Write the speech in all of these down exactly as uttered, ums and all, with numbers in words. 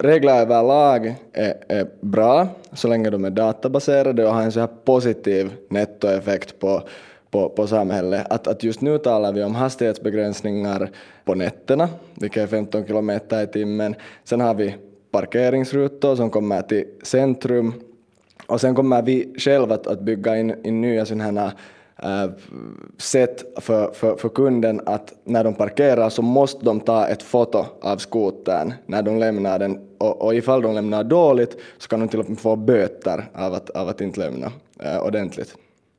regler överlag är, är bra så länge de är databaserade och har en så här positiv nettoeffekt på, på, på samhället. Att, att just nu talar vi om hastighetsbegränsningar på nätterna, vilket är femton kilometer i timmen. Sen har vi parkeringsrutor som kommer till centrum. Och sen kommer vi själva att, att bygga in, in nya sådana här äh, sätt för, för, för kunden att när de parkerar så måste de ta ett foto av skotern när de lämnar den. Och, och ifall de lämnar dåligt så kan de till och med få böter av att, av att inte lämna äh, ordentligt.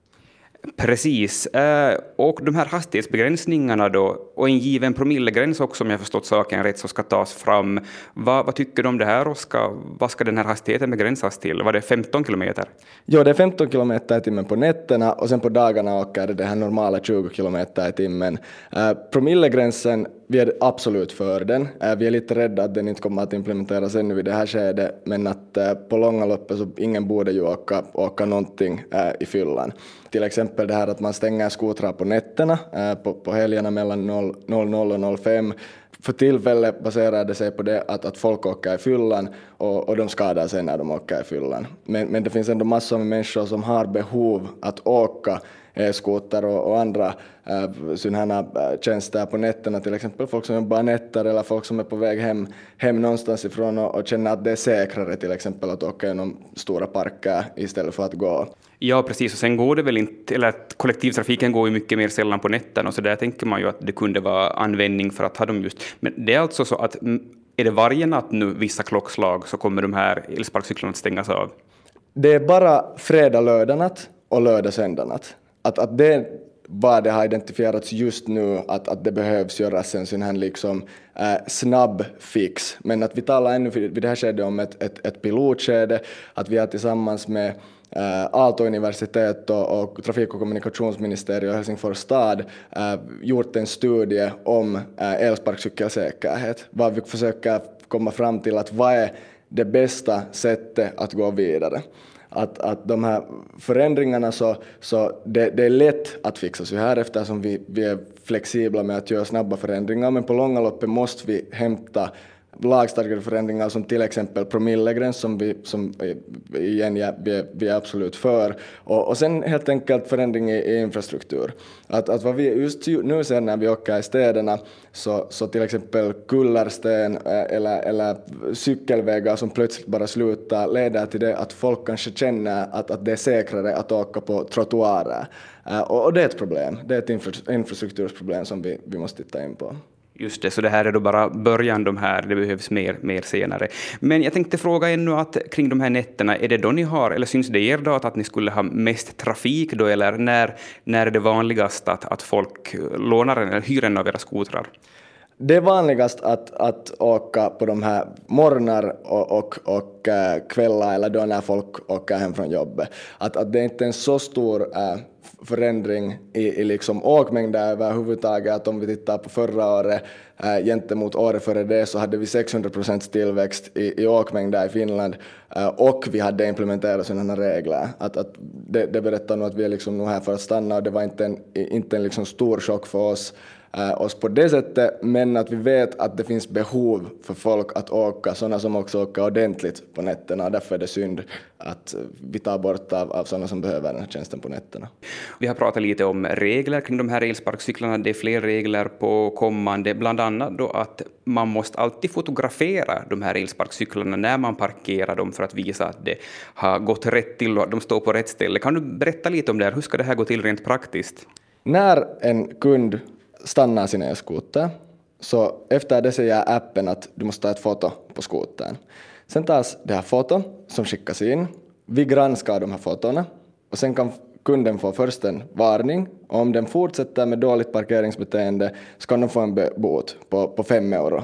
Precis. Och de här hastighetsbegränsningarna då, och en given promillegräns också, om jag förstått saken rätt, så ska tas fram. Vad, vad tycker du om det här, Oskar? Vad ska den här hastigheten begränsas till? Var det femton kilometer? Jo, det är femton kilometer i timmen på nätterna och sen på dagarna åker det det här normala tjugo kilometer i timmen. Uh, promillegränsen, vi är absolut för den. Uh, vi är lite rädda att den inte kommer att implementeras ännu vid det här skedet, men att uh, på långa loppet så ingen borde ju åka, åka någonting uh, i fyllan. Till exempel det här att man stänger skotrar på nätterna, uh, på, på helgerna mellan noll noll och noll fem. För tillfället baserar det sig på det att, att folk åker i fyllan och, och de skadar sig när de åker i fyllan. Men, men det finns ändå massor med människor som har behov att åka e-skoter och, och andra äh, sådana här tjänster på nätterna, till exempel folk som jobbar nätter eller folk som är på väg hem, hem någonstans ifrån och, och känner att det är säkrare till exempel att åka genom stora parker istället för att gå. Ja, precis. Och sen går det väl inte, eller att kollektivtrafiken går ju mycket mer sällan på nätterna, och så där tänker man ju att det kunde vara användning för att ha dem just. Men det är alltså så att är det varje natt nu vissa klockslag så kommer de här elsparkcyklarna att stängas av? Det är bara fredag, lördag natt och lördag, söndag natt. Att, att det vad det har identifierats just nu att, att det behövs göras en sån här liksom, äh, snabb fix. Men att vi talar ännu vid det här skedet om ett, ett, ett pilotskede, att vi har tillsammans med äh, Aalto-universitet och, och trafik- och kommunikationsministeriet och Helsingfors stad äh, gjort en studie om äh, elsparkcykelsäkerhet. Vad vi försöker komma fram till att vad är det bästa sättet att gå vidare. Att, att de här förändringarna så, så det, det är lätt att fixa så här eftersom vi, vi är flexibla med att göra snabba förändringar, men på långa loppet måste vi hämta lagstadgade förändringar som till exempel promillegräns som vi, som igen, ja, vi, är, vi är absolut för, och, och sen helt enkelt förändring i, i infrastruktur. Att, att vad vi just nu ser när vi åker i städerna så, så till exempel kullersten eller, eller cykelvägar som plötsligt bara slutar leder till det att folk kanske känner att, att det är säkrare att åka på trottoarer, och, och det är ett problem, det är ett infra, infrastrukturproblem som vi, vi måste titta in på. Just det, så det här är då bara början, de här, det behövs mer, mer senare. Men jag tänkte fråga ännu att kring de här nätterna, är det då ni har, eller syns det er då att ni skulle ha mest trafik då, eller när, när är det vanligast att, att folk lånar eller hyr en av era skotrar? Det är vanligast att, att åka på de här morgnar och, och, och äh, kvällar eller då när folk åker hem från jobbet. Att, att det är inte en så stor äh, förändring i, i liksom åkmängder överhuvudtaget, att om vi tittar på förra året äh, gentemot året före det så hade vi sexhundra procent tillväxt i, i åkmängder i Finland äh, och vi hade implementerat sådana regler. Att, att det, det berättar nog att vi är liksom nog här för att stanna, och det var inte en, inte en liksom stor chock för oss. Uh, oss på det sättet, men att vi vet att det finns behov för folk att åka, sådana som också åker ordentligt på nätterna, och därför är det synd att vi tar bort av, av sådana som behöver den här tjänsten på nätterna. Vi har pratat lite om regler kring de här elsparkcyklarna, det är fler regler på kommande, bland annat då att man måste alltid fotografera de här elsparkcyklarna när man parkerar dem för att visa att det har gått rätt till och att de står på rätt ställe. Kan du berätta lite om det här, hur ska det här gå till rent praktiskt? När en kund stannar sin e-skoter, så efter det säger appen att du måste ta ett foto på skotern. Sen tas det här foton som skickas in. Vi granskar de här fotona och sen kan kunden få först en varning. Och om den fortsätter med dåligt parkeringsbeteende så kan de få en bot på, på fem euro.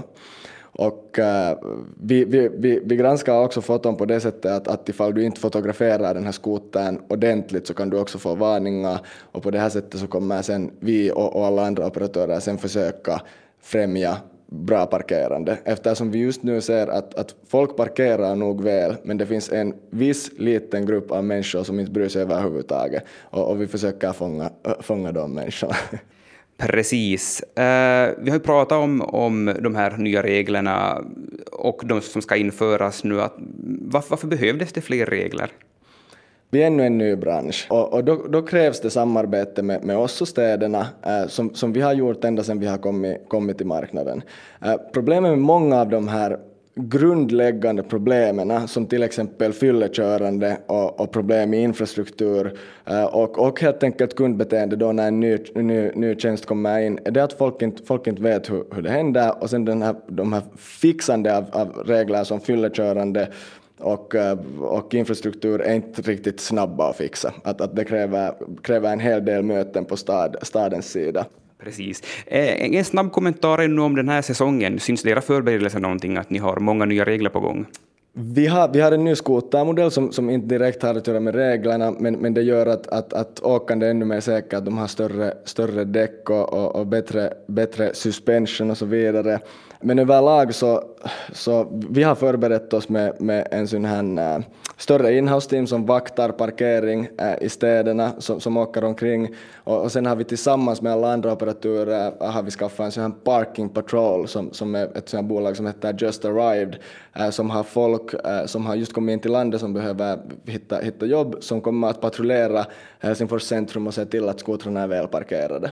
Och uh, vi, vi, vi, vi granskar också foton på det sättet att, att ifall du inte fotograferar den här skotern ordentligt så kan du också få varningar, och på det här sättet så kommer sen vi och, och alla andra operatörer sen försöka främja bra parkerande, eftersom vi just nu ser att, att folk parkerar nog väl, men det finns en viss liten grupp av människor som inte bryr sig överhuvudtaget, och, och vi försöker fånga, fånga de människorna. Precis. Uh, vi har ju pratat om, om de här nya reglerna och de som ska införas nu. Att, varför, varför behövdes det fler regler? Vi är ännu en ny bransch och, och då, då krävs det samarbete med, med oss och städerna eh, som, som vi har gjort ända sedan vi har kommit, kommit till marknaden. Eh, problemet med många av de här grundläggande problemen som till exempel fyllekörande och, och problem i infrastruktur eh, och, och helt enkelt kundbeteende då när en ny, ny, ny tjänst kommer in, är det att folk inte, folk inte vet hur, hur det händer, och sen den här, de här fixande av, av regler som fyllekörande och, och infrastruktur är inte riktigt snabba att fixa. Att, att det kräver, kräver en hel del möten på stad, stadens sida. Precis. En snabb kommentar ännu om den här säsongen. Syns det era förberedelser någonting att ni har många nya regler på gång? Vi har, vi har en ny skotermodell som, som inte direkt har att göra med reglerna, men, men det gör att, att, att åkande är ännu mer säkert, att de har större, större däck och, och, och bättre, bättre suspension och så vidare. Men överlag så, så vi har förberett oss med, med en sån här äh, större inhouse-team som vaktar parkering äh, i städerna som, som åker omkring, och, och sen har vi tillsammans med alla andra operatorer äh, har vi skaffat en sån här parking patrol som, som är ett sånt här bolag som heter Just Arrived äh, som har folk äh, som har just kommit in till landet som behöver hitta, hitta jobb, som kommer att patrullera Helsingfors centrum och se till att skotrarna är väl parkerade.